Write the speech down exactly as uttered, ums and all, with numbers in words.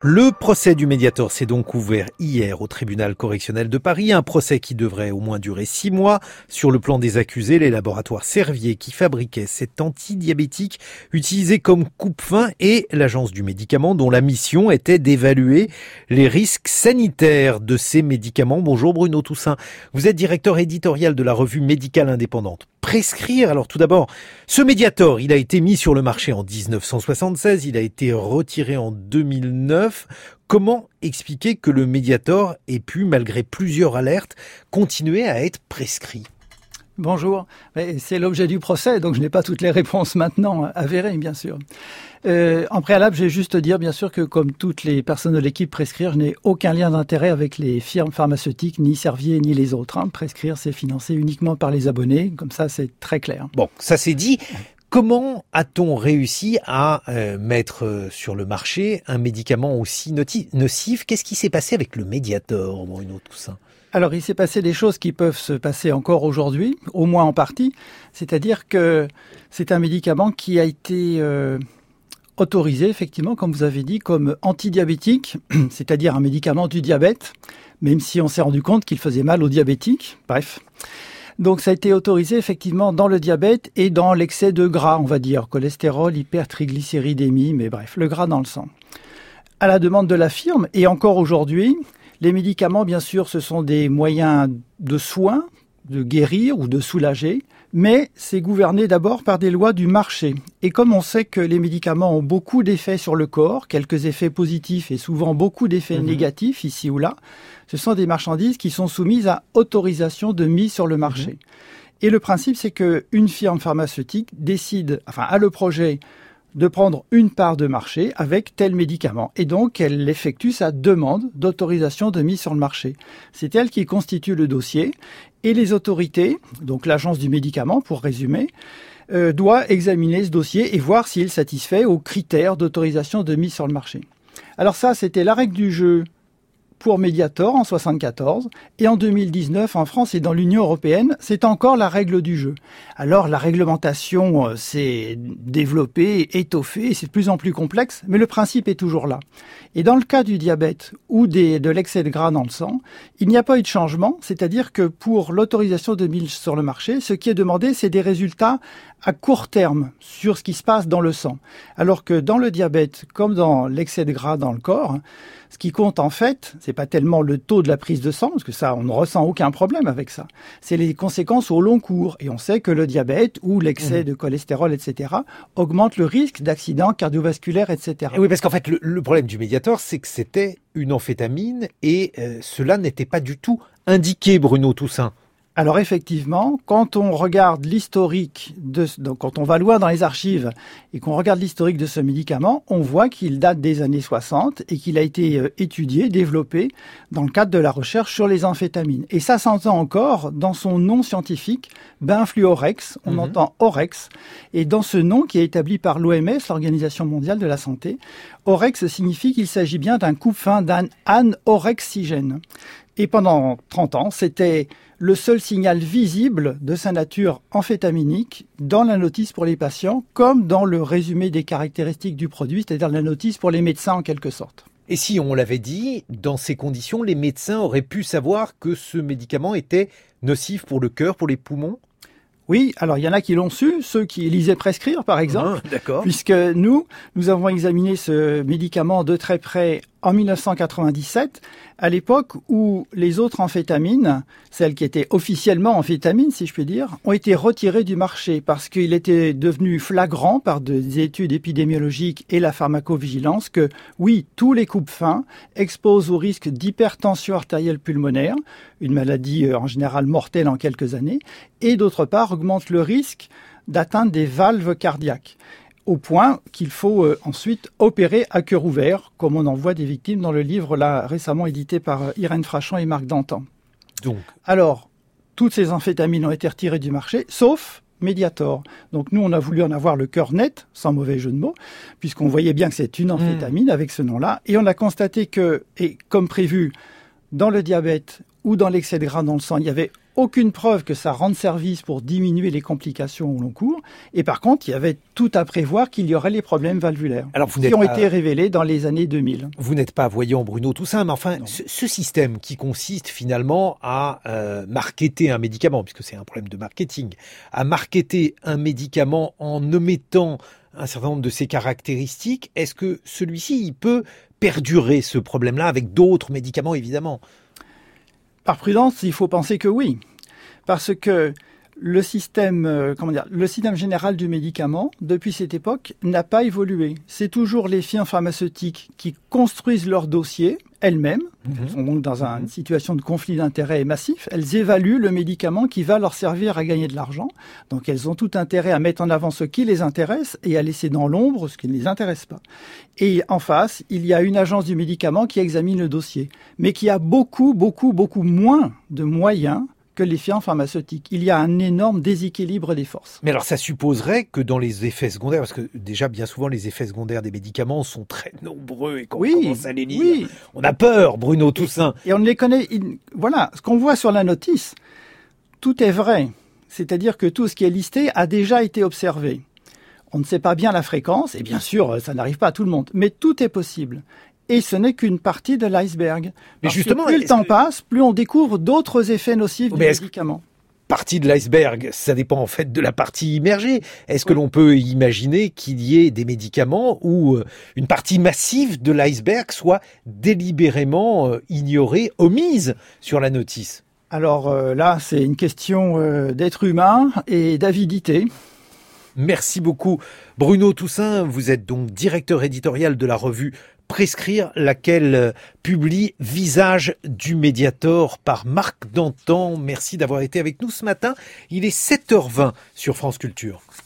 Le procès du Mediator s'est donc ouvert hier au tribunal correctionnel de Paris, un procès qui devrait au moins durer six mois. Sur le plan des accusés, les laboratoires Servier qui fabriquaient cet antidiabétique utilisé comme coupe-faim et l'agence du médicament dont la mission était d'évaluer les risques sanitaires de ces médicaments. Bonjour Bruno Toussaint, vous êtes directeur éditorial de la revue médicale indépendante. Prescrire, alors tout d'abord, ce Mediator, il a été mis sur le marché en dix-neuf cent soixante-seize, il a été retiré en deux mille neuf. Comment expliquer que le Mediator ait pu, malgré plusieurs alertes, continuer à être prescrit ? Bonjour, c'est l'objet du procès, donc je n'ai pas toutes les réponses maintenant avérées, bien sûr. Euh, en préalable, je vais juste dire, bien sûr, que comme toutes les personnes de l'équipe Prescrire, je n'ai aucun lien d'intérêt avec les firmes pharmaceutiques, ni Servier, ni les autres. Hein. Prescrire, c'est financé uniquement par les abonnés, comme ça, c'est très clair. Bon, ça c'est dit. Comment a-t-on réussi à euh, mettre euh, sur le marché un médicament aussi noti- nocif ? Qu'est-ce qui s'est passé avec le Mediator, Bruno Toussaint ? Alors, il s'est passé des choses qui peuvent se passer encore aujourd'hui, au moins en partie. C'est-à-dire que c'est un médicament qui a été euh, autorisé, effectivement, comme vous avez dit, comme antidiabétique, c'est-à-dire un médicament du diabète, même si on s'est rendu compte qu'il faisait mal aux diabétiques. Bref. Donc, ça a été autorisé, effectivement, dans le diabète et dans l'excès de gras, on va dire, cholestérol, hypertriglycéridémie, mais bref, le gras dans le sang. À la demande de la firme, et encore aujourd'hui, les médicaments, bien sûr, ce sont des moyens de soins, de guérir ou de soulager, mais c'est gouverné d'abord par des lois du marché. Et comme on sait que les médicaments ont beaucoup d'effets sur le corps, quelques effets positifs et souvent beaucoup d'effets mmh. négatifs ici ou là, ce sont des marchandises qui sont soumises à autorisation de mise sur le marché. Mmh. Et le principe, c'est qu'une firme pharmaceutique décide, enfin a le projet de prendre une part de marché avec tel médicament. Et donc, elle effectue sa demande d'autorisation de mise sur le marché. C'est elle qui constitue le dossier. Et les autorités, donc l'agence du médicament, pour résumer, euh, doit examiner ce dossier et voir s'il satisfait aux critères d'autorisation de mise sur le marché. Alors ça, c'était la règle du jeu pour Mediator en soixante-quatorze, et en deux mille dix-neuf, en France et dans l'Union européenne, c'est encore la règle du jeu. Alors, la réglementation euh, s'est développée, étoffée, c'est de plus en plus complexe, mais le principe est toujours là. Et dans le cas du diabète ou des, de l'excès de gras dans le sang, il n'y a pas eu de changement, c'est-à-dire que pour l'autorisation de mise sur le marché, ce qui est demandé, c'est des résultats à court terme sur ce qui se passe dans le sang. Alors que dans le diabète, comme dans l'excès de gras dans le corps, ce qui compte en fait, c'est pas tellement le taux de la prise de sang, parce que ça, on ne ressent aucun problème avec ça. C'est les conséquences au long cours. Et on sait que le diabète ou l'excès mmh. de cholestérol, et cetera, augmente le risque d'accidents cardiovasculaires, et cetera. Et oui, parce qu'en fait, le, le problème du Mediator, c'est que c'était une amphétamine et euh, cela n'était pas du tout indiqué, Bruno Toussaint. Alors effectivement, quand on regarde l'historique, de, donc quand on va loin dans les archives et qu'on regarde l'historique de ce médicament, on voit qu'il date des années soixante et qu'il a été étudié, développé dans le cadre de la recherche sur les amphétamines. Et ça s'entend encore dans son nom scientifique, Benfluorex, on mmh. entend Orex. Et dans ce nom qui est établi par l'O M S, l'Organisation mondiale de la santé, Orex signifie qu'il s'agit bien d'un coupe-faim d'un anorexigène. Et pendant trente ans, c'était le seul signal visible de sa nature amphétaminique dans la notice pour les patients, comme dans le résumé des caractéristiques du produit, c'est-à-dire la notice pour les médecins en quelque sorte. Et si on l'avait dit, dans ces conditions, les médecins auraient pu savoir que ce médicament était nocif pour le cœur, pour les poumons ? Oui, alors il y en a qui l'ont su, ceux qui lisaient Prescrire par exemple, ah, d'accord. puisque nous, nous avons examiné ce médicament de très près en dix-neuf cent quatre-vingt-dix-sept, à l'époque où les autres amphétamines, celles qui étaient officiellement amphétamines si je puis dire, ont été retirées du marché parce qu'il était devenu flagrant par des études épidémiologiques et la pharmacovigilance que oui, tous les coupe-faim exposent au risque d'hypertension artérielle pulmonaire, une maladie en général mortelle en quelques années, et d'autre part augmentent le risque d'atteindre des valves cardiaques. Au point qu'il faut euh, ensuite opérer à cœur ouvert, comme on en voit des victimes dans le livre là récemment édité par euh, Irène Frachon et Marc Dantan. Donc. Alors, toutes ces amphétamines ont été retirées du marché, sauf Mediator. Donc nous, on a voulu en avoir le cœur net, sans mauvais jeu de mots, puisqu'on voyait bien que c'est une amphétamine mmh. avec ce nom-là, et on a constaté que, et comme prévu, dans le diabète ou dans l'excès de gras dans le sang, il n'y avait aucune preuve que ça rende service pour diminuer les complications au long cours. Et par contre, il y avait tout à prévoir qu'il y aurait les problèmes valvulaires Alors, vous qui ont pas... été révélés dans les années deux mille. Vous n'êtes pas voyant, Bruno Toussaint, mais enfin, ce, ce système qui consiste finalement à euh, marketer un médicament, puisque c'est un problème de marketing, à marketer un médicament en omettant un certain nombre de ses caractéristiques, est-ce que celui-ci, il peut perdurer ce problème-là avec d'autres médicaments, évidemment ? Par prudence, il faut penser que oui. Parce que le système, euh, comment dire, le système général du médicament, depuis cette époque, n'a pas évolué. C'est toujours les firmes pharmaceutiques qui construisent leurs dossiers elles-mêmes. Mmh. Elles sont donc dans une situation de conflit d'intérêts massif. Elles évaluent le médicament qui va leur servir à gagner de l'argent. Donc elles ont tout intérêt à mettre en avant ce qui les intéresse et à laisser dans l'ombre ce qui ne les intéresse pas. Et en face, il y a une agence du médicament qui examine le dossier, mais qui a beaucoup, beaucoup, beaucoup moins de moyens que les firmes pharmaceutiques. Il y a un énorme déséquilibre des forces. Mais alors ça supposerait que dans les effets secondaires, parce que déjà bien souvent les effets secondaires des médicaments sont très nombreux et quand oui, on commence à les lire, oui. on a peur, Bruno Toussaint. Et, et on les connaît, voilà, ce qu'on voit sur la notice, tout est vrai. C'est-à-dire que tout ce qui est listé a déjà été observé. On ne sait pas bien la fréquence, et bien sûr, ça n'arrive pas à tout le monde, mais tout est possible. Et ce n'est qu'une partie de l'iceberg. Mais Parce justement, que plus le temps que... passe, plus on découvre d'autres effets nocifs mais du médicament. Partie de l'iceberg, ça dépend en fait de la partie immergée. Est-ce que oui. l'on peut imaginer qu'il y ait des médicaments où une partie massive de l'iceberg soit délibérément ignorée, omise sur la notice ? Alors euh, là, c'est une question euh, d'être humain et d'avidité. Merci beaucoup Bruno Toussaint. Vous êtes donc directeur éditorial de la revue Prescrire, laquelle publie Visage du Mediator par Marc Dantan. Merci d'avoir été avec nous ce matin. Il est sept heures vingt sur France Culture.